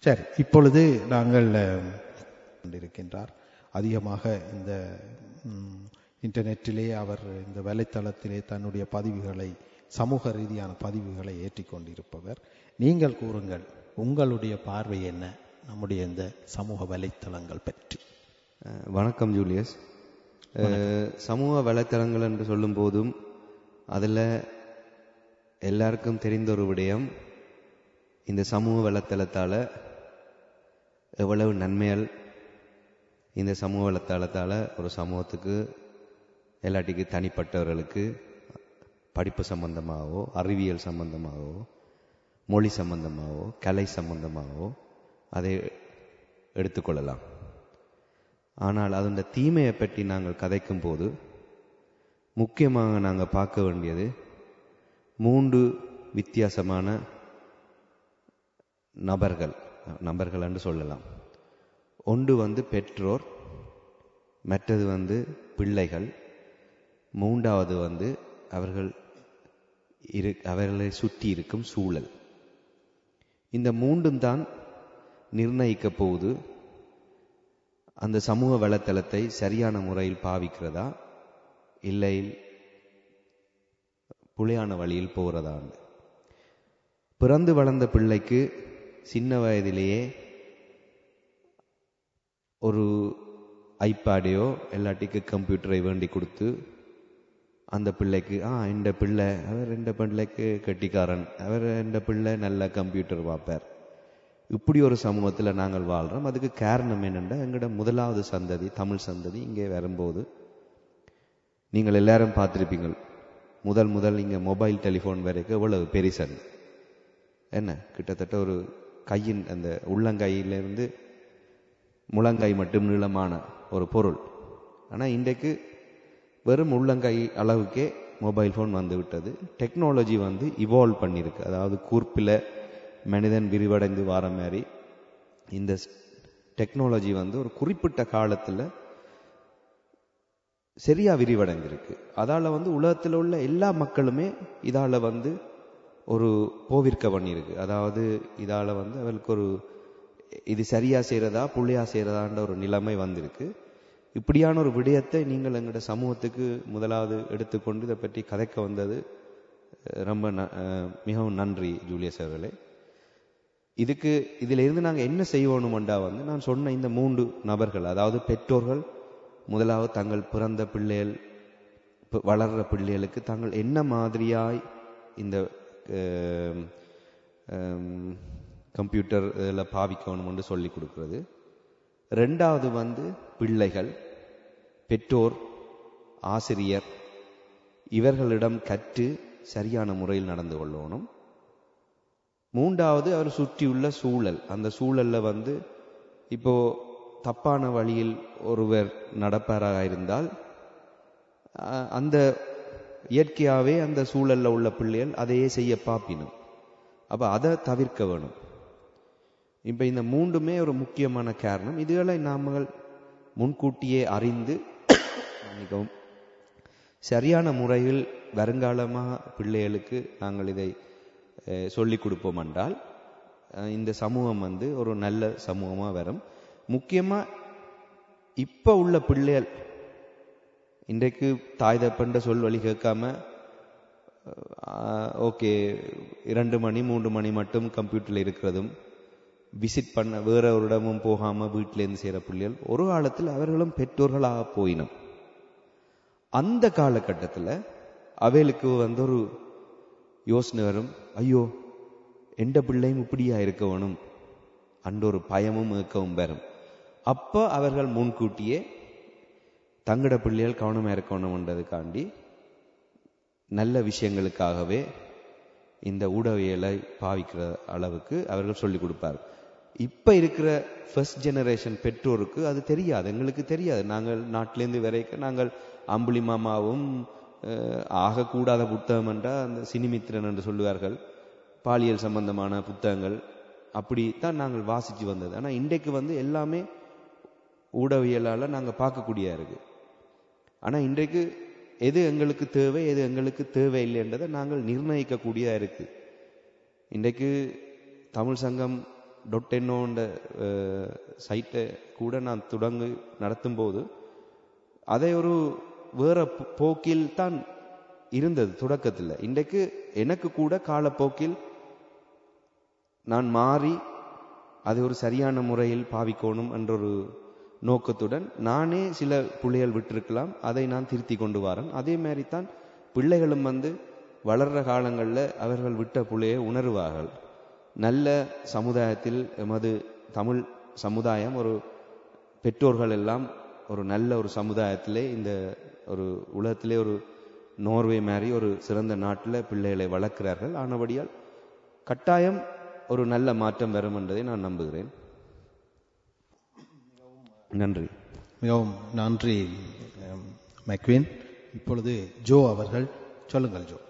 சரி, இப்பொழுது நாங்கள் கொண்டிருக்கின்றார் அதிகமாக இந்த இன்டர்நெட்டிலே அவர் இந்த வலைத்தளத்திலே தன்னுடைய பதிவுகளை, சமூக ரீதியான பதிவுகளை ஏற்றிக்கொண்டிருப்பவர். நீங்கள் கூறுங்கள், உங்களுடைய பார்வை என்ன நம்முடைய இந்த சமூக வலைத்தளங்கள் பற்றி? வணக்கம் ஜூலியஸ். சமூக வலைத்தளங்கள் என்று சொல்லும் போதும் அதில் எல்லாருக்கும் தெரிந்த ஒரு விடயம், இந்த சமூக வலைத்தளத்தால் எவ்வளவு நன்மைகள் இந்த சமூக வலைத்தளத்தால் ஒரு சமூகத்துக்கு, எல்லாட்டிக்கு தனிப்பட்டவர்களுக்கு படிப்பு சம்பந்தமாகவோ, அறிவியல் சம்பந்தமாகவோ, மொழி சம்பந்தமாகவோ, கலை சம்பந்தமாகவோ அதை எடுத்துக்கொள்ளலாம். ஆனால் அதன் தீமையை பற்றி நாங்கள் கதைக்கும் போது முக்கியமாக நாங்கள் பார்க்க வேண்டியது 3 வித்தியாசமான நபர்கள் என்று சொல்லலாம். ஒன்று பெற்றோர், மற்றது பிள்ளைகள், மூன்றாவது அவர்களை சுற்றி இருக்கும் சூழல். இந்த 3ம் தான் நிர்ணயிக்க போகுது அந்த சமூக வலைத்தளத்தை சரியான முறையில் பாவிக்கிறதா இல்லை புலியான வழியில் போகிறதான்னு. பிறந்து வளர்ந்த பிள்ளைக்கு சின்ன வயதிலேயே ஒரு ஐபேடையோ எல்லாட்டிக்கு கம்ப்யூட்டரை வேண்டி கொடுத்து அந்த பிள்ளைக்கு இந்த பிள்ளை, அவர் இந்த பிள்ளைக்கு கெட்டிக்காரன், அவர் இந்த பிள்ளை நல்ல கம்ப்யூட்டர் பார்ப்பார். இப்படி ஒரு சமூகத்தில் நாங்கள் வாழ்கிறோம். அதுக்கு காரணம் என்னென்னா, எங்களோட முதலாவது சந்ததி, தமிழ் சந்ததி இங்கே வரும்போது நீங்கள் எல்லாரும் பார்த்துருப்பீங்கள், முதல் இங்கே மொபைல் டெலிஃபோன் வரைக்கும் எவ்வளவு பெரிசன் என்ன, கிட்டத்தட்ட ஒரு கையின் அந்த உள்ளங்கையிலிருந்து முழங்கை மட்டும் நீளமான ஒரு பொருள். ஆனால் இன்றைக்கு வெறும் உள்ளங்கை அளவுக்கே மொபைல் ஃபோன் வந்து விட்டது. டெக்னாலஜி இவால்வ் பண்ணியிருக்கு. அதாவது கூர்ப்பில் மனிதன் விரிவடைந்து வார மாதிரி இந்த டெக்னாலஜி ஒரு குறிப்பிட்ட காலத்தில் சரியா விரிவடைந்திருக்கு. அதால் உலகத்தில் உள்ள எல்லா மக்களுமே இதால் ஒரு போவிற்க பண்ணியிருக்கு. அதாவது இதால் அவளுக்கு ஒரு இது சரியா செய்கிறதா புள்ளையா செய்கிறதான்ற ஒரு நிலைமை வந்திருக்கு. இப்படியான ஒரு விடயத்தை நீங்கள் எங்களோட சமூகத்துக்கு முதலாவது எடுத்துக்கொண்டு இதை பற்றி கதைக்க வந்தது ரொம்ப மிகவும் நன்றி ஜூலியஸ் அவர்களே. இதில் இருந்து நாங்கள் என்ன செய்வோணுமெண்டா நான் சொன்ன இந்த 3 நபர்கள், அதாவது பெற்றோர்கள் முதலாவது தங்கள் பிறந்த பிள்ளைகள், வளர்கிற பிள்ளைகளுக்கு தாங்கள் என்ன மாதிரியாய் இந்த கம்ப்யூட்டர் இதில் பாவிக்கணும்னு சொல்லி கொடுக்கிறது. ரெண்டாவது பிள்ளைகள், பெற்றோர், ஆசிரியர் இவர்களிடம் கற்று சரியான முறையில் நடந்து கொள்ளணும். மூன்றாவது அவர் சுற்றியுள்ள சூழல். அந்த சூழல்ல இப்போ தப்பான வழியில் ஒருவர் நடப்பாராக இருந்தால் அந்த இயற்கையாகவே அந்த சூழல்ல உள்ள பிள்ளைகள் அதையே செய்ய பாப்பினும். அப்ப அதை தவிர்க்க வேணும். இப்ப இந்த 3மே ஒரு முக்கியமான காரணம். இதுகளை நாம முன்கூட்டியே அறிந்து சரியான முறையில் வருங்காலமாக பிள்ளைகளுக்கு நாங்கள் இதை சொல்லிக் கொடுப்போம் என்றால் இந்த சமூகம் ஒரு நல்ல சமூகமாக வரும். முக்கியமா இப்ப உள்ள பிள்ளைகள் இன்றைக்கு தாய் தப்பண்ட சொல் வழி கேட்காம ஓகே 2 மணி 3 மணி மட்டும் கம்ப்யூட்டர்ல இருக்கிறதும், விசிட் பண்ண வேற ஒரு இடமும் போகாம வீட்டிலேருந்து செய்கிற பிள்ளைகள் ஒரு காலத்தில் அவர்களும் பெற்றோர்களாக போயினும். அந்த காலகட்டத்தில் அவைகளுக்கு ஒரு யோசனை வரும், ஐயோ எந்த பிள்ளையும் இப்படியா இருக்க வேணும் அன்ற ஒரு பயமும் ஏக்கவும் வரும். அப்போ அவர்கள் முன்கூட்டியே தங்கட பிள்ளைகள் கவனமாக இருக்கணும்ன்றதுக்காண்டி நல்ல விஷயங்களுக்காகவே இந்த ஊடகவியலை பாவிக்கிற அளவுக்கு அவர்கள் சொல்லிக் கொடுப்பார். இப்ப இருக்கிற ஃபர்ஸ்ட் ஜெனரேஷன் பெற்றோருக்கு அது தெரியாது, எங்களுக்கு தெரியாது. நாங்கள் நாட்டிலேருந்து வரைக்கும் நாங்கள் அம்புலி மாமாவும் ஆகக்கூடாத புத்தகம் என்றால் அந்த சினிமித்திரன் என்று சொல்லுவார்கள், பாலியல் சம்பந்தமான புத்தகங்கள் அப்படித்தான் நாங்கள் வாசிச்சு வந்தது. ஆனா இன்றைக்கு எல்லாமே ஊடகவியலால நாங்க பார்க்கக்கூடிய இருக்கு. ஆனா இன்றைக்கு எது எங்களுக்கு தேவை எது எங்களுக்கு தேவையில்லைன்றதை நாங்கள் நிர்ணயிக்கக்கூடியதா இருக்கு. இன்றைக்கு தமிழ் சங்கம் .NOன்ற சைட்டை கூட நான் நடத்தும் போது அதை ஒரு வேற போக்கில் தான் இருந்தது தொடக்கத்தில். இன்றைக்கு எனக்கு கூட காலப்போக்கில் நான் மாறி அதை ஒரு சரியான முறையில் பாவிக்கணும் என்ற ஒரு நோக்கத்துடன் நானே சில புள்ளைகள் விட்டிருக்கலாம், அதை நான் திருத்தி கொண்டு வரேன். அதே மாதிரி தான் பிள்ளைகளும் வளர்ற காலங்களில் அவர்கள் விட்ட புள்ளையை உணர்வார்கள். நல்ல சமுதாயத்தில் எமது தமிழ் சமுதாயம் ஒரு பெற்றோர்கள் எல்லாம் ஒரு நல்ல ஒரு சமுதாயத்திலே இந்த ஒரு உலகத்திலே ஒரு நோர்வே மாதிரி ஒரு சிறந்த நாட்டில் பிள்ளைகளை வளர்க்கிறார்கள். ஆனபடியால் கட்டாயம் ஒரு நல்ல மாற்றம் வரும் என்பதை நான் நம்புகிறேன். நன்றி. மிகவும் நன்றி மெக்வின். இப்பொழுது ஜோ அவர்கள் சொல்லுங்கள். ஜோ,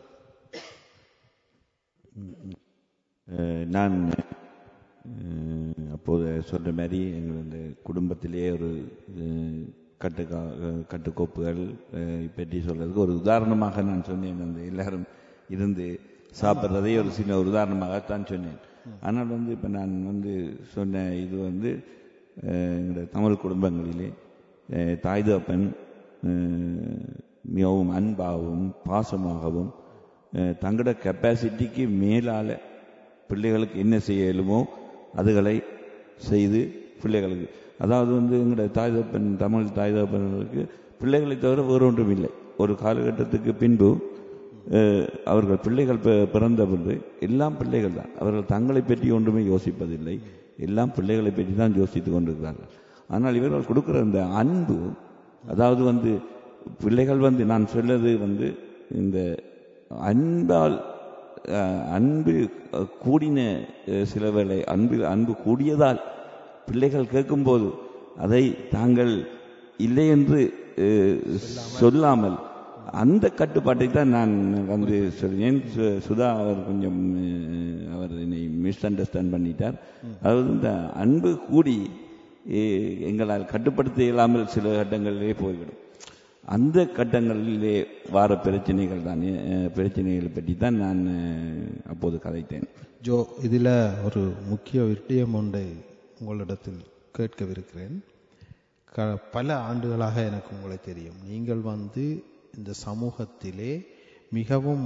நான் அப்போது சொல்ற மாதிரி எங்கள் இந்த குடும்பத்திலேயே ஒரு கட்டுக்கோப்புகள் பற்றி சொல்றதுக்கு ஒரு உதாரணமாக நான் சொன்னேன். அந்த எல்லாரும் இருந்து சாப்பிட்றதை ஒரு சின்ன ஒரு உதாரணமாகத்தான் சொன்னேன். ஆனால் இப்போ நான் சொன்ன இது எங்களுடைய தமிழ் குடும்பங்களிலே தாய் தகப்பன் மிகவும் அன்பாகவும் பாசமாகவும் தங்களோட கெப்பாசிட்டிக்கு மேலால பிள்ளைகளுக்கு என்ன செய்ய இயலுமோ அதுகளை செய்து பிள்ளைகளுக்கு, அதாவது எங்களுடைய தாய் தகப்பன் தமிழ் தாய் தகப்பன்களுக்கு பிள்ளைகளை தவிர வேறொன்றும் இல்லை. ஒரு காலகட்டத்துக்கு பின்பு அவர்கள் பிள்ளைகள் பிறந்த பிறகு எல்லாம் பிள்ளைகள் தான். அவர்கள் தங்களை பற்றி ஒன்றுமே யோசிப்பதில்லை, எல்லாம் பிள்ளைகளை பற்றி தான் யோசித்துக் கொண்டிருக்கிறார்கள். ஆனால் இவர்கள் கொடுக்கிற அந்த அன்பு, அதாவது பிள்ளைகள் நான் சொல்லது இந்த அன்பால் அன்பு கூடின சில வேளை அன்பு கூடியதால் பிள்ளைகள் கேட்கும்போது அதை தாங்கள் இல்லை என்று சொல்லாமல் அந்த கட்டுப்பாட்டை தான் நான் சொல்றேன். சுதா அவர் கொஞ்சம் அவர் என்னை மிஸ் அண்டர்ஸ்டாண்ட் பண்ணிட்டார். அதாவது இந்த அன்பு கூடி எங்களால் கட்டுப்படுத்த இயலாமல் சில கட்டங்களிலே போய்விடும். அந்த கட்டங்களிலே வார பிரச்சனைகளை பற்றி தான் நான் அப்போது கதைத்தேன். ஜோ, இதில் ஒரு முக்கிய விஷயம் ஒன்றை உங்களிடத்தில் கேட்கவிருக்கிறேன். பல ஆண்டுகளாக எனக்கு உங்களை தெரியும். நீங்கள் இந்த சமூகத்திலே மிகவும்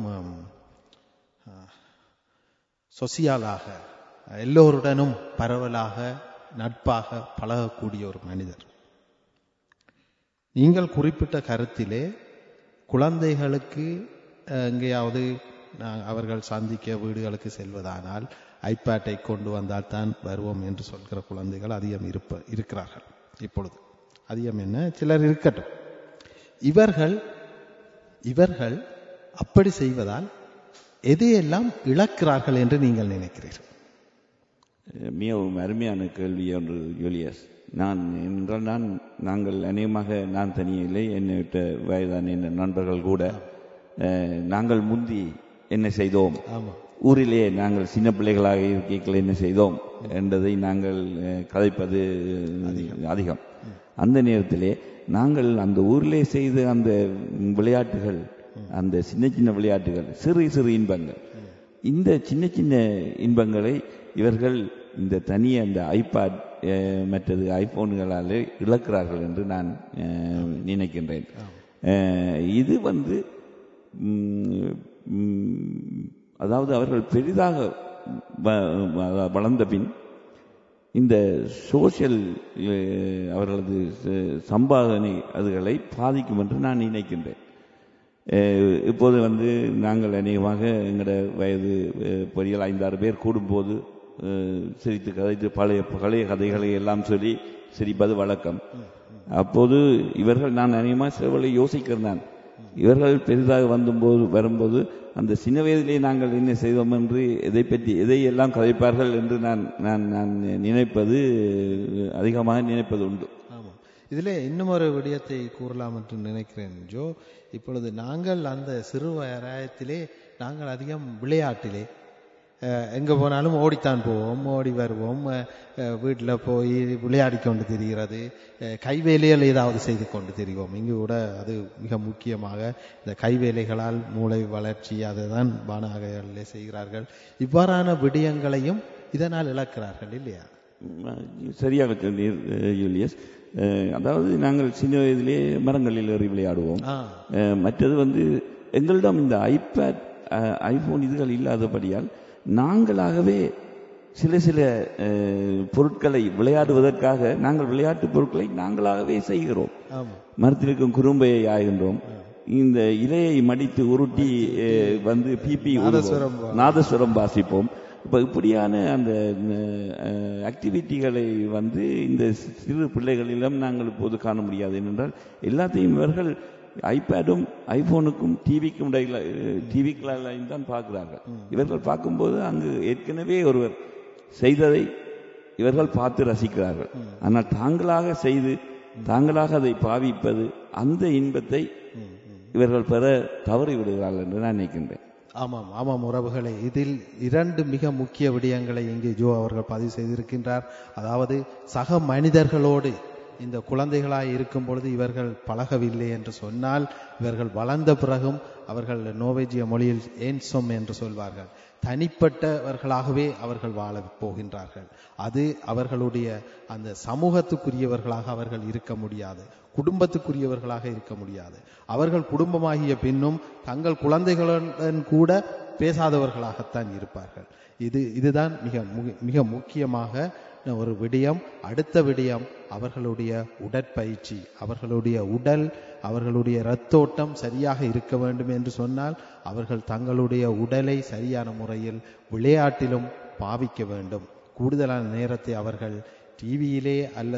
சொசியலாக எல்லோருடனும் பரவலாக நட்பாக பழகக்கூடிய ஒரு மனிதர். நீங்கள் குறிப்பிட்ட கருத்திலே குழந்தைகளுக்கு எங்கேயாவது அவர்கள் சந்திக்க வீடுகளுக்கு செல்வதானால் ஐபேட்டை கொண்டு வந்தால் தான் வருவோம் என்று சொல்கிற குழந்தைகள் அதிகம் இருக்கிறார்கள். இப்பொழுது அதிகம் என்ன, சிலர் இருக்கட்டும். இவர்கள் அப்படி செய்வதால் எதையெல்லாம் இழக்கிறார்கள் என்று நீங்கள் நினைக்கிறீர்கள்? மிகவும் அருமையான கேள்வி ஒன்று ஜூலியஸ். நாங்கள் அநேகமாக நான் தனியே இல்லை, என்னை விட்ட வயதான என் நண்பர்கள் கூட நாங்கள் முந்தி என்ன செய்தோம், ஊரிலே நாங்கள் சின்ன பிள்ளைகளாக இருக்கைகள் என்ன செய்தோம் என்பதை நாங்கள் கதைப்பது அதிகம். அந்த நேரத்திலே நாங்கள் அந்த ஊரிலே செய்த அந்த விளையாட்டுகள், அந்த சின்ன சின்ன விளையாட்டுகள், சிறு சிறு இன்பங்கள், இந்த சின்ன சின்ன இன்பங்களை இவர்கள் இந்த தனிய அந்த ஐபாட் மற்றது ஐபோன்களால் இழக்கிறார்கள் என்று நான் நினைக்கின்றேன். இது அதாவது அவர்கள் பெரிதாக வளர்ந்த பின் இந்த சோசியல் அவர்களது சம்பாதனை அதுகளை பாதிக்கும் என்று நான் நினைக்கின்றேன். இப்போது நாங்கள் அநேகமாக எங்களோட வயது பொறியியல் 5-6 பேர் கூடும்போது சிரித்து கதைத்து பழைய கதைகளை எல்லாம் சொல்லி சிரிப்பது வழக்கம். அப்போது இவர்கள் நான் அநேகமாக சிலவர்களை யோசிக்கிறேன். இவர்கள் பெரிதாக வரும்போது அந்த சின்ன வயதிலே நாங்கள் என்ன செய்தோம் என்று எதையெல்லாம் கதைப்பார்கள் என்று நான் நினைப்பது அதிகமாக நினைப்பது உண்டு. ஆமாம், இதிலே இன்னும் ஒரு விடயத்தை கூறலாம் என்று நினைக்கிறேன் ஜோ. இப்பொழுது நாங்கள் அந்த சிறு வயதிலே நாங்கள் அதிகம் விளையாட்டிலே எங்கே போனாலும் ஓடித்தான் போவோம், ஓடி வருவோம், வீட்டில் போய் விளையாடி கொண்டு திரிகிறது, கைவேலைகள் ஏதாவது செய்து கொண்டு திரிவோம். இங்கு கூட அது மிக முக்கியமாக இந்த கைவேலைகளால் மூளை வளர்ச்சி அதை தான் மாணவர்களே செய்கிறார்கள். இவ்வாறான விடயங்களையும் இதனால் இழக்கிறார்கள் இல்லையா? சரியாக சொன்னீர் ஜூலியஸ். அதாவது நாங்கள் சின்ன வயதிலே மரங்களில் ஏறி விளையாடுவோம். மற்றது வந்து எங்களிடம் இந்த ஐபேட், ஐபோன் இதுகள் இல்லாதபடியால் நாங்களாகவே சில பொருட்களை விளையாடுவதற்காக நாங்கள் விளையாட்டு பொருட்களை நாங்களாகவே செய்கிறோம். மரத்தில் இருக்கும் குறும்பையை ஆகின்றோம், இந்த இலையை மடித்து உருட்டி வந்து பிபி நாதஸ்வரம் வாசிப்போம். இப்போ இப்படியான அந்த ஆக்டிவிட்டிகளை வந்து இந்த சிறு பிள்ளைகளிடம் நாங்கள் இப்போது காண முடியாது. ஏனென்றால் எல்லாத்தையும் இவர்கள் ஐபேடும் ஐபோனுக்கும் டிவிக்கும் டிவிக்களையும் தான் பார்க்கிறார்கள். இவர்கள் பார்க்கும்போது அங்கு ஏற்கனவே ஒருவர் செய்ததை இவர்கள் பார்த்து ரசிக்கிறார்கள். ஆனால் தாங்களாக செய்து தாங்களாக அதை பாவிப்பது, அந்த இன்பத்தை இவர்கள் பெற தவறி விடுகிறார்கள் என்று நான் நினைக்கின்றேன். ஆமாம் உறவுகளே, இதில் 2 மிக முக்கிய விடயங்களை இங்கே ஜோ அவர்கள் பதிவு செய்திருக்கின்றார். அதாவது சக மனிதர்களோடு இந்த குழந்தைகளாய் இருக்கும் பொழுது இவர்கள் பழகவில்லை என்று சொன்னால், இவர்கள் வளர்ந்த பிறகும் அவர்கள் நோர்வேஜிய மொழியில் ஏன்சொம் என்று சொல்வார்கள், தனிப்பட்டவர்களாகவே அவர்கள் வாழ போகின்றார்கள். அது அவர்களுடைய அந்த சமூகத்துக்குரியவர்களாக அவர்கள் இருக்க முடியாது, குடும்பத்துக்குரியவர்களாக இருக்க முடியாது. அவர்கள் குடும்பமாகிய பின்னும் தங்கள் குழந்தைகளுடன் கூட பேசாதவர்களாகத்தான் இருப்பார்கள். இதுதான் மிக முக்கியமாக ஒரு விடயம். அடுத்த விடயம், அவர்களுடைய உடற்பயிற்சி, அவர்களுடைய உடல், அவர்களுடைய இரத்தோட்டம் சரியாக இருக்க வேண்டும் என்று சொன்னால் அவர்கள் தங்களுடைய உடலை சரியான முறையில் விளையாட்டிலும் பாவிக்க வேண்டும். கூடுதலான நேரத்தை அவர்கள் டிவியிலே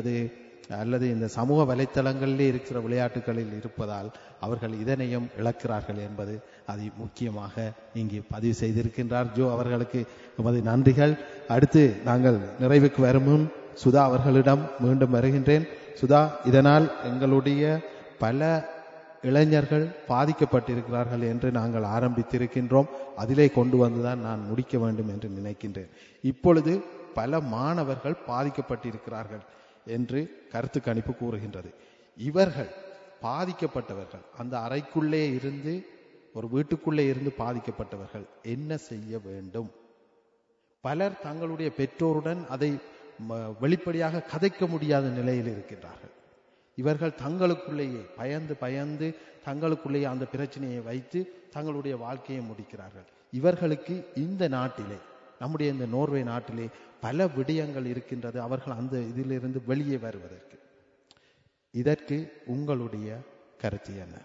அல்லது இந்த சமூக வலைத்தளங்களிலே இருக்கிற விளையாட்டுகளில் இருப்பதால் அவர்கள் இதனையும் இழக்கிறார்கள் என்பது அதை முக்கியமாக இங்கே பதிவு செய்திருக்கின்றார் ஜோ. அவர்களுக்கு எமது நன்றிகள். அடுத்து நாங்கள் நிறைவுக்கு வரும் முன் சுதா அவர்களிடம் மீண்டும் வருகின்றேன். சுதா, இதனால் எங்களுடைய பல இளைஞர்கள் பாதிக்கப்பட்டிருக்கிறார்கள் என்று நாங்கள் ஆரம்பித்திருக்கின்றோம். அதிலே கொண்டு வந்துதான் நான் முடிக்க வேண்டும் என்று நினைக்கின்றேன். இப்பொழுது பல மாணவர்கள் பாதிக்கப்பட்டிருக்கிறார்கள் என்று கருத்து கணிப்பு கூறுகின்றது. இவர்கள் பாதிக்கப்பட்டவர்கள், அந்த அறைக்குள்ளே இருந்து, ஒரு வீட்டுக்குள்ளே இருந்து பாதிக்கப்பட்டவர்கள் என்ன செய்ய வேண்டும்? பலர் தங்களுடைய பெற்றோருடன் அதை வெளிப்படையாக கதைக்க முடியாத நிலையில் இருக்கின்றார்கள். இவர்கள் தங்களுக்குள்ளேயே பயந்து தங்களுக்குள்ளேயே அந்த பிரச்சனையை வைத்து தங்களுடைய வாழ்க்கையை முடிக்கிறார்கள். இவர்களுக்கு இந்த நாட்டிலே, நம்முடைய இந்த நோர்வே நாட்டிலே பல விடயங்கள் இருக்கின்றது அவர்கள் அந்த இதிலிருந்து வெளியே வருவதற்கு. இதற்கு உங்களுடைய கருத்து என்ன?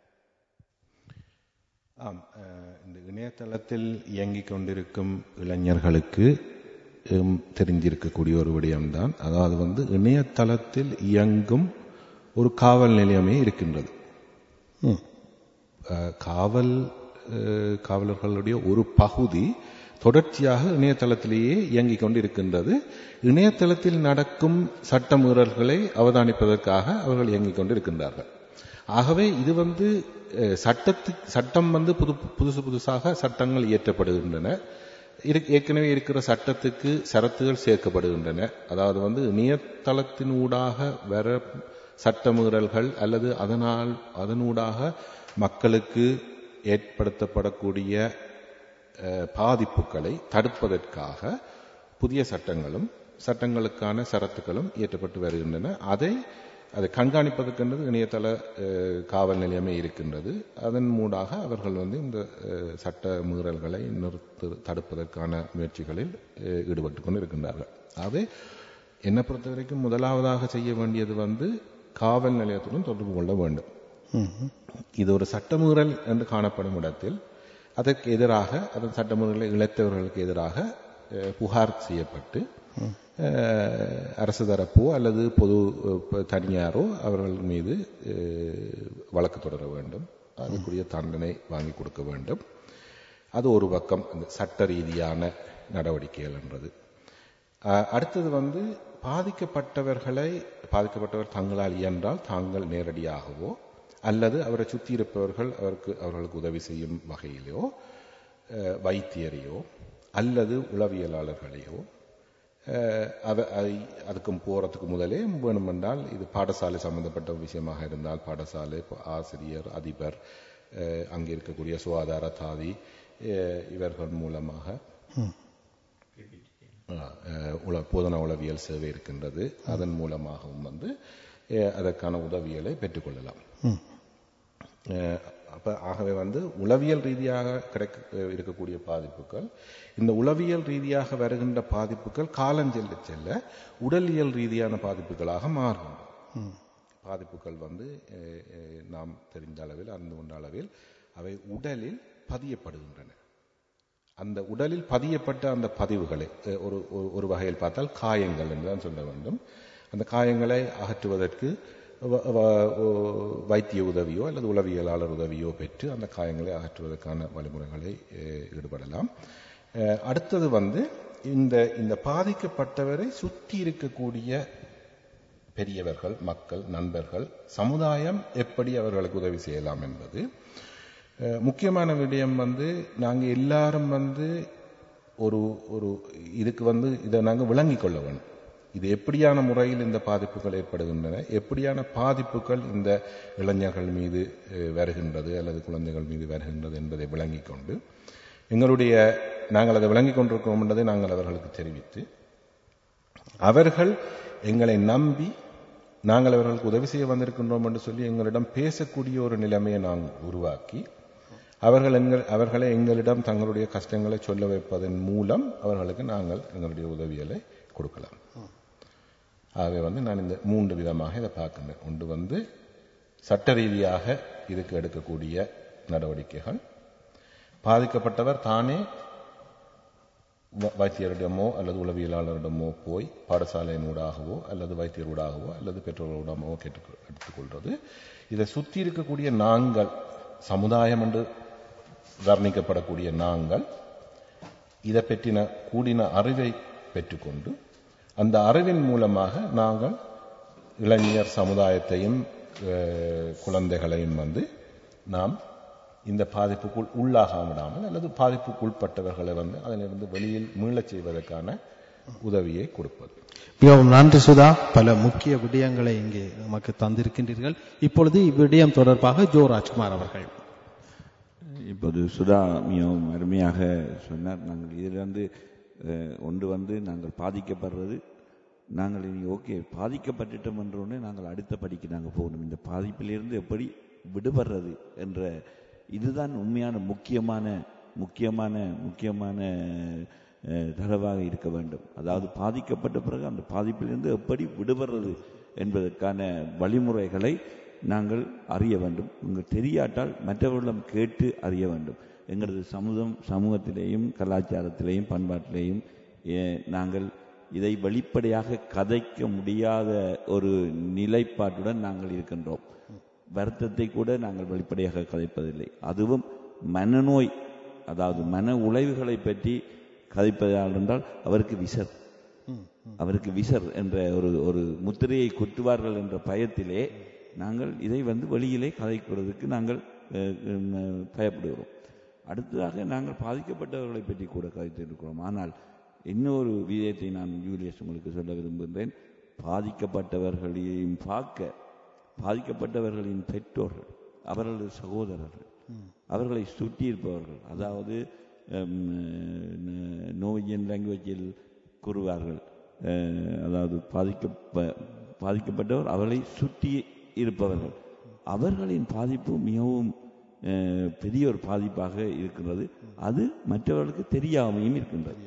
இந்த இணையதளத்தில் இயங்கிக் கொண்டிருக்கும் இளைஞர்களுக்கு தெரிஞ்சிருக்கக்கூடிய ஒரு விடயம்தான், அதாவது இணையதளத்தில் இயங்கும் ஒரு காவல் நிலையமே இருக்கின்றது. காவலர்களுடைய ஒரு பகுதி தொடர்ச்சியாக இணையதளத்திலேயே இயங்கிக் கொண்டு இருக்கின்றது. இணையதளத்தில் நடக்கும் சட்ட மீறல்களை அவதானிப்பதற்காக அவர்கள் இயங்கிக் கொண்டு இருக்கின்றார்கள். ஆகவே இது சட்டம் புதுசாக சட்டங்கள் இயற்றப்படுகின்றன. ஏற்கனவே இருக்கிற சட்டத்துக்கு ஷரத்துகள் சேர்க்கப்படுகின்றன. அதாவது இணையதளத்தினூடாக வர சட்ட மீறல்கள் அல்லது அதனூடாக மக்களுக்கு ஏற்படுத்தப்படக்கூடிய பாதிப்புகளை தடுப்பதற்காக புதிய சட்டங்களுக்கான ஷரத்துகளும் இயற்றப்பட்டு வருகின்றன. அதை கண்காணிப்பதற்கென்றது இணையதள காவல் நிலையமே இருக்கின்றது. அதன் மூடாக அவர்கள் இந்த சட்ட மீறல்களை தடுப்பதற்கான முயற்சிகளில் ஈடுபட்டு கொண்டு இருக்கின்றார்கள். ஆகவே என்னை பொறுத்த வரைக்கும் முதலாவதாக செய்ய வேண்டியது காவல் நிலையத்துடன் தொடர்பு கொள்ள வேண்டும். இது ஒரு சட்டமீறல் என்று காணப்படும் இடத்தில் அதற்கு எதிராக, அதன் சட்டமீறலை இழைத்தவர்களுக்கு எதிராக புகார் செய்யப்பட்டு அரசு தரப்போ அல்லது பொது தனியாரோ அவர்கள் மீது வழக்கு தொடர வேண்டும். அதுக்குரிய தண்டனை வாங்கி கொடுக்க வேண்டும். அது ஒரு பக்கம் சட்ட ரீதியான நடவடிக்கைகள் என்றது. அடுத்தது பாதிக்கப்பட்டவர் தங்களால் இயன்றால் தாங்கள் நேரடியாகவோ அல்லது அவரை சுற்றி இருப்பவர்கள் அவர்களுக்கு உதவி செய்யும் வகையிலோ வைத்தியரையோ அல்லது உளவியலாளர்களையோ அதுக்கும் போறதுக்கு முதலே வேணுமென்றால், இது பாடசாலை சம்பந்தப்பட்ட விஷயமாக இருந்தால் பாடசாலை ஆசிரியர், அதிபர், அங்கே இருக்கக்கூடிய சுகாதார தாதி இவர்கள் மூலமாக போதனா உளவியல் சேவை இருக்கின்றது. அதன் மூலமாகவும் வந்து அதற்கான உதவிகளை பெற்றுக்கொள்ளலாம். ஆகவே வந்து உளவியல் ரீதியாக இருக்கக்கூடிய பாதிப்புகள், இந்த உளவியல் ரீதியாக வருகின்ற பாதிப்புகள் காலஞ்செல்ல செல்ல உடலியல் ரீதியான பாதிப்புகளாக மாறும். பாதிப்புகள் வந்து நாம் தெரிந்த அளவில், அறிந்து கொண்ட அளவில் அவை உடலில் பதியப்படுகின்றன. அந்த உடலில் பதியப்பட்ட அந்த பதிவுகளை ஒரு வகையில் பார்த்தால் காயங்கள் என்றுதான் சொல்ல வேண்டும். அந்த காயங்களை அகற்றுவதற்கு வைத்திய உதவியோ அல்லது உளவியலாளர் உதவியோ பெற்று அந்த காயங்களை அகற்றுவதற்கான வழிமுறைகளை ஈடுபடலாம். அடுத்தது வந்து இந்த பாதிக்கப்பட்டவரை சுற்றி இருக்கக்கூடிய பெரியவர்கள், மக்கள், நண்பர்கள், சமுதாயம் எப்படி அவர்களுக்கு உதவி செய்யலாம் என்பது முக்கியமான விடயம். வந்து நாங்கள் எல்லாரும் வந்து ஒரு இதுக்கு வந்து இதை நாங்கள் விளங்கிக் கொள்ள வேண்டும். இது எப்படியான முறையில் இந்த பாதிப்புகள் ஏற்படுகின்றன, எப்படியான பாதிப்புகள் இந்த இளைஞர்கள் மீது வருகின்றது அல்லது குழந்தைகள் மீது வருகின்றது என்பதை விளங்கிக் கொண்டு நாங்கள் அதை விளங்கிக் கொண்டிருக்கிறோம் என்பதை நாங்கள் அவர்களுக்கு தெரிவித்து, அவர்கள் எங்களை நம்பி நாங்கள் அவர்களுக்கு உதவி செய்ய வந்திருக்கின்றோம் என்று சொல்லி எங்களிடம் பேசக்கூடிய ஒரு நிலைமையை நாங்கள் உருவாக்கி அவர்களை எங்களிடம் தங்களுடைய கஷ்டங்களை சொல்ல வைப்பதன் மூலம் அவர்களுக்கு நாங்கள் எங்களுடைய உதவிகளை கொடுக்கலாம். ஆகவே வந்து நான் இந்த 3 விதமாக இதை பார்க்கின்றேன். ஒன்று வந்து சட்ட ரீதியாக இதுக்கு எடுக்கக்கூடிய நடவடிக்கைகள், பாதிக்கப்பட்டவர் தானே வைத்தியரிடமோ அல்லது உளவியலாளரிடமோ போய் பாடசாலையின் ஊடாகவோ அல்லது வைத்தியரூடாகவோ அல்லது பெற்றோர்களோடமோ எடுத்துக்கொள்வது. இதை சுற்றி இருக்கக்கூடிய நாங்கள், சமுதாயம் என்று வர்ணிக்கப்படக்கூடிய நாங்கள், இதை பற்றின கூடின அறிவை பெற்றுக்கொண்டு அந்த அறிவின் மூலமாக நாங்கள் இளைஞர் சமுதாயத்தையும் குழந்தைகளையும் வந்து நாம் இந்த பாதிப்புக்குள் உள்ளாக விடாமல் அல்லது பாதிப்புக்குள்பட்டவர்களை வந்து அதிலிருந்து வெளியில் மீளச் செய்வதற்கான உதவியை கொடுப்பது. மிகவும் நன்றி சுதா. பல முக்கிய விடயங்களை இங்கே நமக்கு தந்திருக்கின்றீர்கள். இப்பொழுது இவ்விடயம் தொடர்பாக ஜோ ராஜ்குமார் அவர்கள். இப்போது சுதா மிகவும் அருமையாக சொன்னார். நாங்கள் இதிலிருந்து ஒன்று வந்து நாங்கள் பாதிக்கப்படுறது, நாங்கள் இனி ஓகே பாதிக்கப்பட்டுட்டோம் என்றோடனே நாங்கள் அடுத்த படிக்கு நாங்கள் போகணும். இந்த பாதிப்பிலிருந்து எப்படி விடுபடுறது என்ற இதுதான் உண்மையான முக்கியமான தரவாக இருக்க வேண்டும். அதாவது பாதிக்கப்பட்ட பிறகு அந்த பாதிப்பிலிருந்து எப்படி விடுபடுறது என்பதற்கான வழிமுறைகளை நாங்கள் அறிய வேண்டும். இங்கு தெரியாட்டால் மற்றவர்களிடம் கேட்டு அறிய வேண்டும். எங்களது சமூகத்திலேயும் கலாச்சாரத்திலேயும் பண்பாட்டிலேயும் நாங்கள் இதை வெளிப்படையாக கதைக்க முடியாத ஒரு நிலைப்பாட்டுடன் நாங்கள் இருக்கின்றோம். வருத்தத்தை கூட நாங்கள் வெளிப்படையாக கதைப்பதில்லை. அதுவும் மனநோய், அதாவது மன உளைவுகளை பற்றி கதைப்பதால் என்றால் அவருக்கு விசர் என்ற ஒரு முத்திரையை குத்துவார்கள் என்ற பயத்திலே நாங்கள் இதை வந்து வெளியிலே கதைக்கிறதுக்கு நாங்கள் பயப்படுகிறோம். அடுத்ததாக நாங்கள் பாதிக்கப்பட்டவர்களை பற்றி கூட கதைத்திருக்கிறோம். ஆனால் இன்னொரு விடயத்தை நான் ஜூலியஸ் உங்களுக்கு சொல்ல விரும்புகின்றேன். பாதிக்கப்பட்டவர்களையும் பாதிக்கப்பட்டவர்களின் பெற்றோர்கள், அவர்களது சகோதரர்கள், அவர்களை சுற்றி இருப்பவர்கள், அதாவது நோயின் லாங்குவேஜில் கூறுவார்கள், அதாவது பாதிக்கப்பட்டவர் அவர்களை சுற்றி இருப்பவர்கள், அவர்களின் பாதிப்பு மிகவும் பெரிய ஒரு பாதிப்பாக இருக்கின்றது. அது மற்றவர்களுக்கு தெரியாமையும் இருக்கின்றது.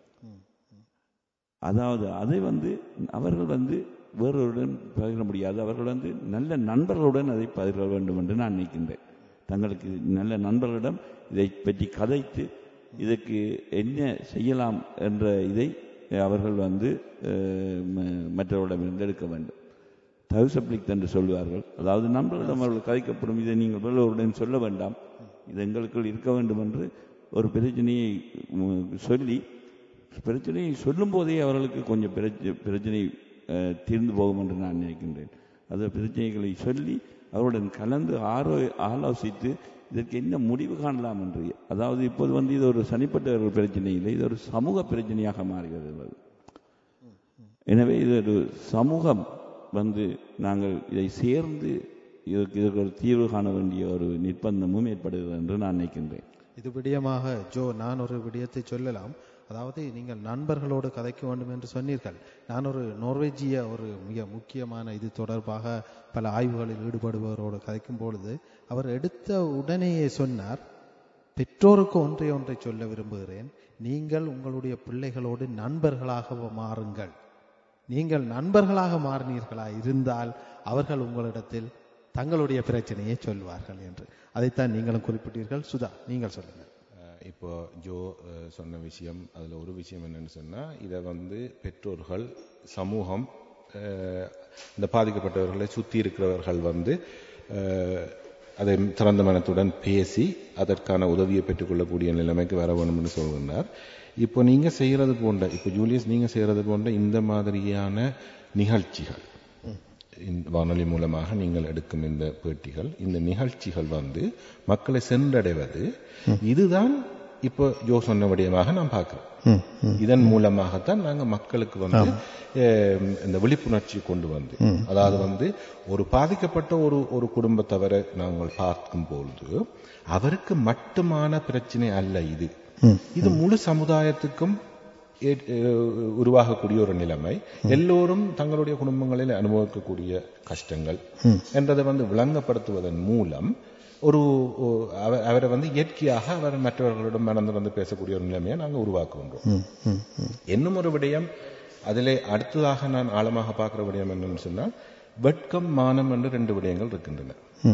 அதாவது அதை வந்து அவர்கள் வந்து வேறொருடன் பகிர முடியாது. அவர்கள் வந்து நல்ல நண்பர்களுடன் அதை பகிர வேண்டும் என்று நான் நினைக்கின்றேன். தங்களுக்கு நல்ல நண்பர்களிடம் இதை பற்றி கதைத்து இதற்கு என்ன செய்யலாம் என்ற இதை அவர்கள் வந்து மற்றவர்களிடமிருந்து எடுக்க வேண்டும். தவிசப்ளிக் என்று சொல்வார்கள். அதாவது நண்பர்களிடம் அவர்கள் கதைக்கப்படும் இதை நீங்கள் வேறொருடன் சொல்ல வேண்டாம், இது எங்களுக்குள் இருக்க வேண்டும் என்று ஒரு பிரச்சனையை சொல்லும் போதே அவர்களுக்கு கொஞ்சம் பிரச்சனை தீர்ந்து போகும் என்று நான் நினைக்கின்றேன். அந்த பிரச்சனைகளை சொல்லி அவருடன் கலந்து ஆலோசித்து இதற்கு என்ன முடிவு காணலாம் என்று. அதாவது இப்போது வந்து இது ஒரு தனிப்பட்ட பிரச்சனை இல்லை, இது ஒரு சமூக பிரச்சனையாக மாறுகிறது. எனவே இது ஒரு சமூகம் வந்து நாங்கள் இதை சேர்ந்து இதற்கு ஒரு தீர்வு காண வேண்டிய ஒரு நிர்பந்தமும் ஏற்படுகிறது என்று நான் நினைக்கின்றேன். இது விடயமாக ஜோ நான் ஒரு விடயத்தை சொல்லலாம். அதாவது நீங்கள் நண்பர்களோடு கதைக்க வேண்டும் என்று சொன்னீர்கள். நான் ஒரு நோர்வேஜிய ஒரு மிக முக்கியமான இது தொடர்பாக பல ஆய்வுகளில் ஈடுபடுபவரோடு கதைக்கும் பொழுது அவர் எடுத்த உடனேயே சொன்னார், பெற்றோருக்கு ஒன்றை சொல்ல விரும்புகிறேன், நீங்கள் உங்களுடைய பிள்ளைகளோடு நண்பர்களாக மாறுங்கள். நீங்கள் நண்பர்களாக மாறினீர்களா இருந்தால் அவர்கள் உங்களிடத்தில் தங்களுடைய பிரச்சனையை சொல்வார்கள் என்று. அதைத்தான் நீங்களும் குறிப்பிட்டீர்கள். சுதா, நீங்கள் சொல்லுங்கள். இப்போ ஜோ சொன்ன விஷயம், அதில் ஒரு விஷயம் என்னன்னு சொன்னால், இதை பெற்றோர்கள், சமூகம், இந்த பாதிக்கப்பட்டவர்களை சுற்றி இருக்கிறவர்கள் அதை திறந்த மனத்துடன் பேசி அதற்கான உதவியை பெற்றுக்கொள்ளக்கூடிய நிலைமைக்கு வர வேணும்னு சொல்கிறார். இப்போ நீங்கள் செய்கிறது போன்ற, இப்போ ஜூலியஸ் நீங்கள் செய்கிறது போன்ற இந்த மாதிரியான நிகழ்ச்சிகள், வானொலி மூலமாக நீங்கள் எடுக்கும் இந்த பேட்டிகள், இந்த நிகழ்ச்சிகள் மக்களை சென்றடைவது, இதுதான் இப்போ ஜோ சொன்ன விடயமாக நான் பார்க்கிறேன். இதன் மூலமாகத்தான் நாங்கள் மக்களுக்கு இந்த விழிப்புணர்ச்சி கொண்டு அதாவது ஒரு பாதிக்கப்பட்ட ஒரு குடும்பத்தவரை நாங்கள் பார்க்கும் பொழுது அவருக்கு மட்டுமான பிரச்சனை அல்ல இது முழு சமுதாயத்துக்கும் உருவாகக்கூடிய ஒரு நிலைமை. எல்லோரும் தங்களுடைய குடும்பங்களில் அனுபவிக்கக்கூடிய கஷ்டங்கள் என்றதை விளங்கப்படுத்துவதன் மூலம் அவரை இயற்கையாக அவர் மற்றவர்களிடம் மனந்து பேசக்கூடிய ஒரு நிலைமையை நாங்கள் உருவாக்குகின்றோம். இன்னும் ஒரு விடயம், அதிலே அடுத்ததாக நான் ஆழமாக பார்க்கிற விடயம் என்னன்னு சொன்னால், வெட்கம், மானம் என்று 2 விடயங்கள் இருக்கின்றன.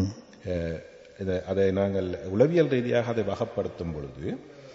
அதை நாங்கள் உளவியல் ரீதியாக அதை வகைப்படுத்தும் பொழுது,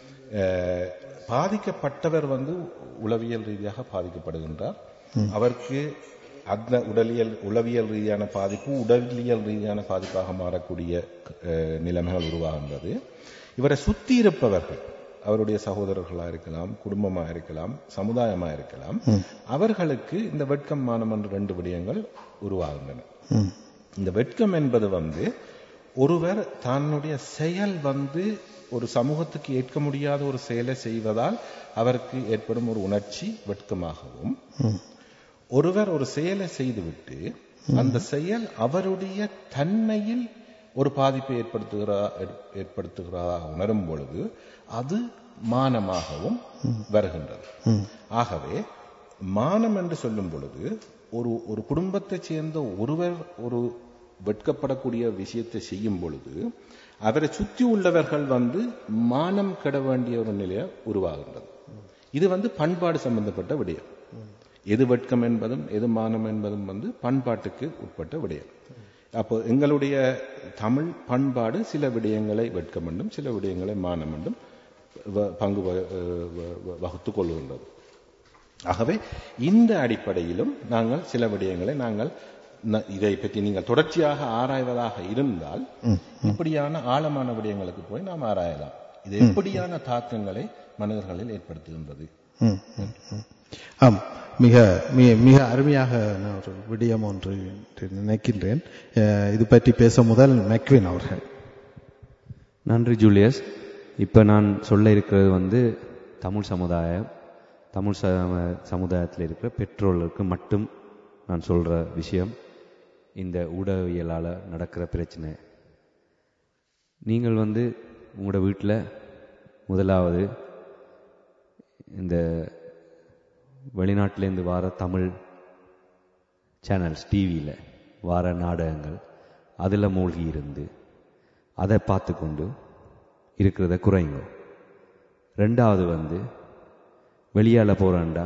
பாதிக்கப்பட்டவர் உளவியல் ரீதியாக பாதிக்கப்படுகின்றார். அவருக்கு அந்த உளவியல் ரீதியான பாதிப்பு உடலியல் ரீதியான பாதிப்பாக மாறக்கூடிய நிலைமைகள் உருவாகின்றது. இவரை சுற்றி இருப்பவர்கள், அவருடைய சகோதரர்களாக இருக்கலாம், குடும்பமாக இருக்கலாம், சமுதாயமாக இருக்கலாம், அவர்களுக்கு இந்த வெட்கம், மானம் என்ற 2 விடயங்கள் உருவாகின்றன. இந்த வெட்கம் என்பது ஒருவர் தன்னுடைய செயல் ஒரு சமூகத்துக்கு ஏற்க முடியாத ஒரு செயலை செய்வதால் அவருக்கு ஏற்படும் ஒரு உணர்ச்சி வெட்கமாகவும், ஒருவர் ஒரு செயலை செய்துவிட்டு அந்த செயல் அவருடைய தன்மையில் ஒரு பாதிப்பை ஏற்படுத்துகிறதாக உணரும் பொழுது அது மானமாகவும் வருகின்றது. ஆகவே மானம் என்று சொல்லும் பொழுது ஒரு குடும்பத்தை சேர்ந்த ஒருவர் ஒரு வெட்கப்படக்கூடிய விஷயத்தை செய்யும் பொழுது அவரை சுற்றி உள்ளவர்கள் மானம் கெட வேண்டிய ஒரு நிலையை உருவாகின்றது. இது பண்பாடு சம்பந்தப்பட்ட விடயம். எது வெட்கம் என்பதும் எது மானம் என்பதும் பண்பாட்டுக்கு உட்பட்ட விடயம். அப்போ எங்களுடைய தமிழ் பண்பாடு சில விடயங்களை வெட்கம் என்றும் சில விடயங்களை மானம் என்றும் பங்கு வகுத்துக் கொள்கின்றது. ஆகவே இந்த அடிப்படையிலும் நாங்கள் சில விடயங்களை இதை பற்றி நீங்கள் தொடர்ச்சியாக ஆராய்வதாக இருந்தால் இப்படியான ஆழமான விடயங்களுக்கு போய் நாம் ஆராயலாம். இது எப்படியான தாக்கங்களை மனிதர்களில் ஏற்படுத்துகின்றது. ஆம், மிக மிக அருமையாக நான் ஒரு விடயம் ஒன்று நினைக்கின்றேன். இது பற்றி பேச முதல் மெக்வின் அவர்கள். நன்றி ஜூலியஸ். இப்போ நான் சொல்ல இருக்கிறது தமிழ் சமுதாயத்தில் இருக்கிற பெற்றோர்களுக்கு மட்டும் நான் சொல்கிற விஷயம். இந்த ஊடகவியலால் நடக்கிற பிரச்சனை, நீங்கள் உங்களோட வீட்டில் முதலாவது இந்த வெளிநாட்டிலேருந்து வர தமிழ் சேனல்ஸ், டிவியில் வர நாடகங்கள், அதில் மூழ்கி இருந்து அதை பார்த்து கொண்டு இருக்கிறத குறைங்க. 2வது வெளியால் போகிறாண்டா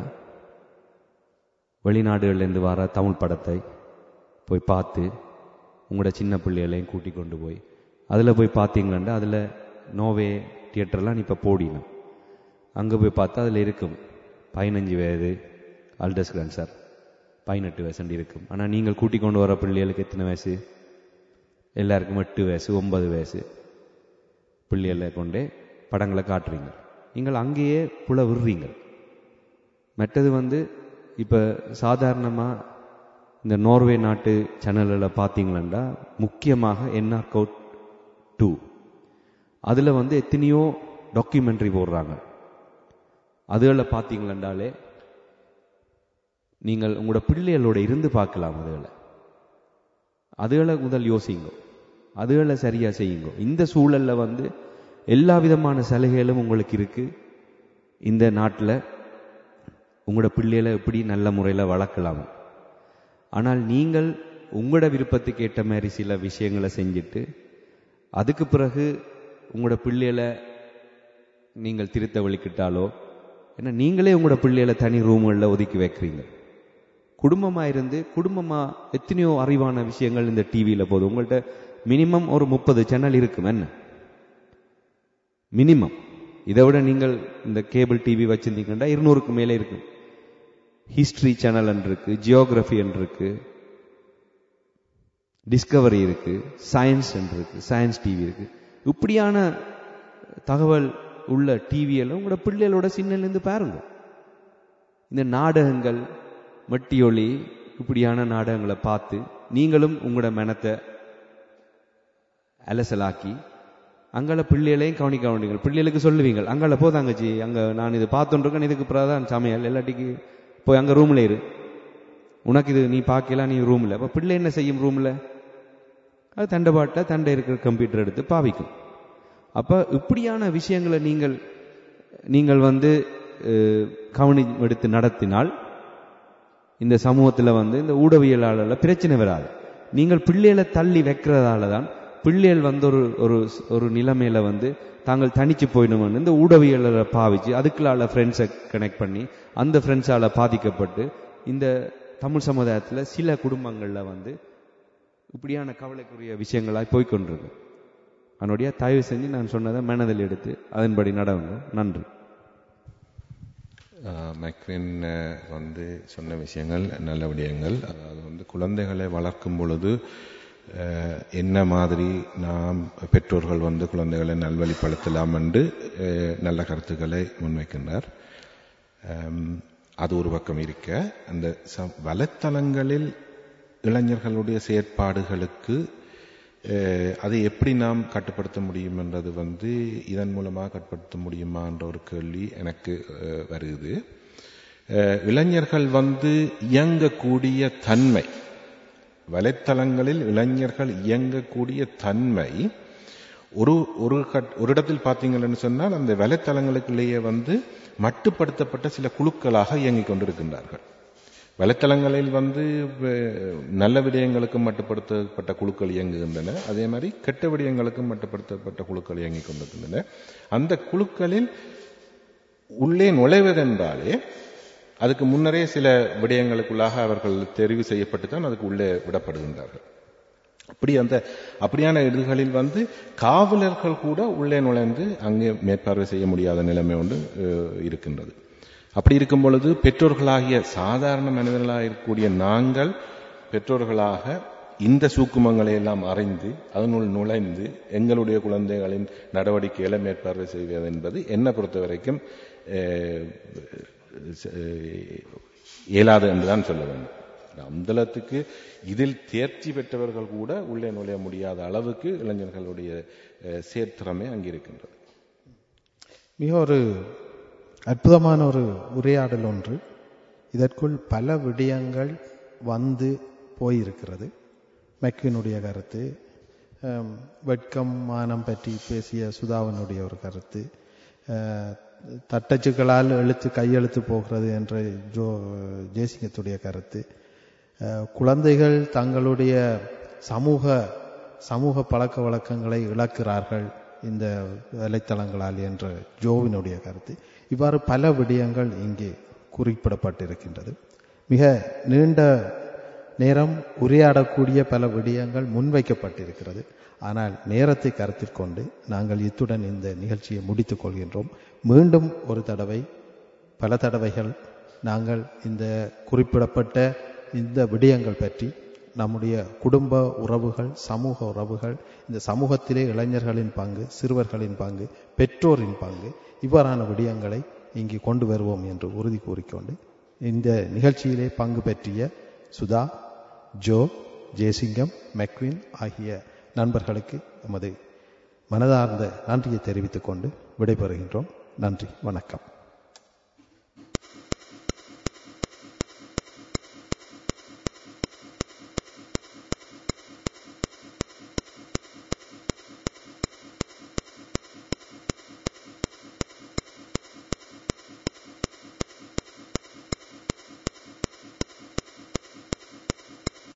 வெளிநாடுகள்லேருந்து வர தமிழ் படத்தை போய் பார்த்து உங்களோட சின்ன பிள்ளைகளையும் கூட்டி கொண்டு போய் அதில் போய் பார்த்தீங்களாண்டா, அதில் நோவே தியேட்டர்லாம் இப்போ போடினோம். அங்கே போய் பார்த்தா அதில் இருக்கும் 15 வயது அல்டஸ் கிரான்சர், 18 வயசு இருக்கும். ஆனால் நீங்கள் கூட்டி கொண்டு வர பிள்ளைகளுக்கு எத்தனை வயசு? எல்லாருக்கும் 8 வயசு 9 வயசு பிள்ளைகளை கொண்டே படங்களை காட்டுறீங்க. நீங்கள் அங்கேயே புல விடுறீங்க. மற்றது இப்போ சாதாரணமாக இந்த நோர்வே நாட்டு சேனலில் பார்த்தீங்களா, முக்கியமாக NRK 2 அதில் எத்தனையோ டாக்குமெண்ட்ரி போடுறாங்க. அதுகளில் பார்த்தீங்களாண்டாலே நீங்கள் உங்களோட பிள்ளைகளோட இருந்து பார்க்கலாம். அதுகளை முதல் யோசிங்க, அதுகளை சரியாக செய்யுங்க. இந்த சூழலில் எல்லா விதமான சலுகைகளும் உங்களுக்கு இருக்குது. இந்த நாட்டில் உங்களோட பிள்ளைகளை எப்படி நல்ல முறையில் வளர்க்கலாம். ஆனால் நீங்கள் உங்களோட விருப்பத்துக்கு ஏற்ற மாதிரி சில விஷயங்களை செஞ்சுட்டு அதுக்கு பிறகு உங்களோட பிள்ளைகளை நீங்கள் திருத்த வலிக்கிட்டாலோ, ஏன்னா நீங்களே உங்களோட பிள்ளைகளை தனி ரூம்களில் ஒதுக்கி வைக்கிறீங்க. குடும்பமாக இருந்து குடும்பமாக எத்தனையோ அறிவான விஷயங்கள் இந்த டிவியில் போகுது. உங்கள்கிட்ட மினிமம் ஒரு 30 சேனல் இருக்கும். என்ன மினிமம்? இதை விட நீங்கள் இந்த கேபிள் டிவி வச்சிருந்தீங்கன்னா 200க்கு மேலே இருக்கும். ஹிஸ்டரி சேனல் இருக்கு, ஜியோகிராஃபி இருக்கு, டிஸ்கவரி இருக்கு, சயின்ஸ் இருக்கு, சயின்ஸ் டிவி இருக்கு. இப்படியான தகவல் உள்ள டிவியெல்லாம் உங்களோட பிள்ளைகளோட சின்னலேருந்து பாருங்க. இந்த நாடகங்கள், மட்டியொலி, இப்படியான நாடகங்களை பார்த்து நீங்களும் உங்களோட மனத்தை அலசலாக்கி அங்கால பிள்ளைகளையும் கவனிக்க. பிள்ளைகளுக்கு சொல்லுவீங்க, அங்கால போதாங்கச்சி, அங்கே நான் இது பார்த்துருக்கேன், இதுக்கு பிறகுதான் சமையல், எல்லாட்டிக்கு போய் அங்கே ரூமில் இரு, உனக்கு இது நீ பார்க்கலாம், நீ ரூமில். அப்போ பிள்ளை என்ன செய்யும்? ரூமில் அது தண்டை தண்டை இருக்கிற கம்ப்யூட்டர் எடுத்து பாவிக்கும். அப்போ இப்படியான விஷயங்களை நீங்கள் கவனம் எடுத்து நடத்தினால் இந்த சமூகத்தில் இந்த ஊடகவியலாளர்ல பிரச்சனை வராது. நீங்கள் பிள்ளைகளை தள்ளி வைக்கிறதால தான் பிள்ளைகள் ஒரு நிலைமையில தாங்கள் தனிச்சு போயிடணும். இந்த ஊடகவியலரை பாவிச்சு அதுக்குள்ளால ஃப்ரெண்ட்ஸை கனெக்ட் பண்ணி அந்த ஃப்ரெண்ட்ஸால பாதிக்கப்பட்டு இந்த தமிழ் சமுதாயத்தில் சில குடும்பங்களில் இப்படியான கவலைக்குரிய விஷயங்களாய் போய்கொண்டிருக்கு. அதனுடைய தயவு செஞ்சு நான் சொன்னதை மனதில் எடுத்து அதன்படி நடவுங்க. நன்றி. மெக்வின் சொன்ன விஷயங்கள் நல்ல விடயங்கள். அதாவது குழந்தைகளை வளர்க்கும் பொழுது என்ன மாதிரி நாம் பெற்றோர்கள் குழந்தைகளை நல்வழிப்படுத்தலாம் என்று நல்ல கருத்துக்களை முன்வைக்கின்றார். அது ஒரு பக்கம் இருக்க, அந்த வலைத்தளங்களில் இளைஞர்களுடைய செயற்பாடுகளுக்கு அதை எப்படி நாம் கட்டுப்படுத்த முடியும் என்றது இதன் மூலமாக கட்டுப்படுத்த முடியுமா என்ற ஒரு கேள்வி எனக்கு வருகிறது. இளைஞர்கள் இயங்கக்கூடிய தன்மை, வலைத்தளங்களில் இளைஞர்கள் இயங்கக்கூடிய தன்மை ஒரு இடத்தில் பார்த்தீங்கன்னு சொன்னால் அந்த வலைத்தளங்களுக்குள்ளேயே மட்டுப்படுத்தப்பட்ட சில குழுக்களாக இயங்கிக் கொண்டிருக்கின்றார்கள். வலைத்தளங்களில் நல்ல விடயங்களுக்கும் மட்டுப்படுத்தப்பட்ட குழுக்கள் இயங்குகின்றன, அதே மாதிரி கெட்ட விடயங்களுக்கும் மட்டுப்படுத்தப்பட்ட குழுக்கள் இயங்கிக் கொண்டிருக்கின்றன. அந்த குழுக்களில் உள்ளே நுழைவதென்றாலே அதுக்கு முன்னரே சில விடயங்களுக்குள்ளாக அவர்கள் தெரிவு செய்யப்பட்டு தான் அதுக்கு உள்ளே விடப்படுகின்றார்கள். அப்படியான இடங்களில் காவலர்கள் கூட உள்ளே நுழைந்து அங்கே மேற்பார்வை செய்ய முடியாத நிலைமை ஒன்று இருக்கின்றது. அப்படி இருக்கும் பொழுது பெற்றோர்களாகிய சாதாரண மனிதர்களாக இருக்கக்கூடிய நாங்கள் பெற்றோர்களாக இந்த சூக்குமங்களை எல்லாம் அறிந்து அதனுள் நுழைந்து எங்களுடைய குழந்தைகளின் நடவடிக்கைகளை மேற்பார்வை செய்வது என்பது என்னை பொறுத்த வரைக்கும் இயலாது என்றுதான் சொல்ல வேண்டும். அந்தளத்துக்கு இதில் தேர்ச்சி பெற்றவர்கள் கூட உள்ளே நுழைய முடியாத அளவுக்கு இளைஞர்களுடைய சேர்த்திறமை அங்கிருக்கின்றது. மிக ஒரு அற்புதமான ஒரு உரையாடல் ஒன்று. இதற்குள் பல விடயங்கள் போயிருக்கிறது. மெக்வினுடைய கருத்து, வெட்கம் மானம் பற்றி பேசிய சுதாவனுடைய ஒரு கருத்து, தட்டச்சுக்களால் கையெழுத்து போகிறது என்ற ஜேசிங்கத்துடைய கருத்து, குழந்தைகள் தங்களுடைய சமூக பழக்க வழக்கங்களை இழக்கிறார்கள் இந்த வலைத்தளங்களால் என்ற ஜோவினுடைய கருத்து. இவ்வாறு பல விடயங்கள் இங்கே குறிப்பிடப்பட்டிருக்கின்றது. மிக நீண்ட நேரம் உரையாடக்கூடிய பல விடயங்கள் முன்வைக்கப்பட்டிருக்கிறது. ஆனால் நேரத்தை கருத்தில் கொண்டு நாங்கள் இத்துடன் இந்த நிகழ்ச்சியை முடித்துக் கொள்கின்றோம். மீண்டும் ஒரு தடவை, பல தடவைகள் நாங்கள் இந்த குறிப்பிடப்பட்ட இந்த விடயங்கள் பற்றி நம்முடைய குடும்ப உறவுகள், சமூக உறவுகள், இந்த சமூகத்திலே இளைஞர்களின் பங்கு, சிறுவர்களின் பங்கு, பெற்றோரின் பங்கு, இவ்வாறான விடயங்களை இங்கே கொண்டு வருவோம் என்று உறுதி கூறிக்கொண்டு இந்த நிகழ்ச்சியிலே பங்கு பெற்றிய சுதா, ஜோ, ஜெயசிங்கம், மெக்வின் ஆகிய நண்பர்களுக்கு எமது மனதார்ந்த நன்றியை தெரிவித்துக் கொண்டு விடைபெறுகின்றோம். நன்றி, வணக்கம்.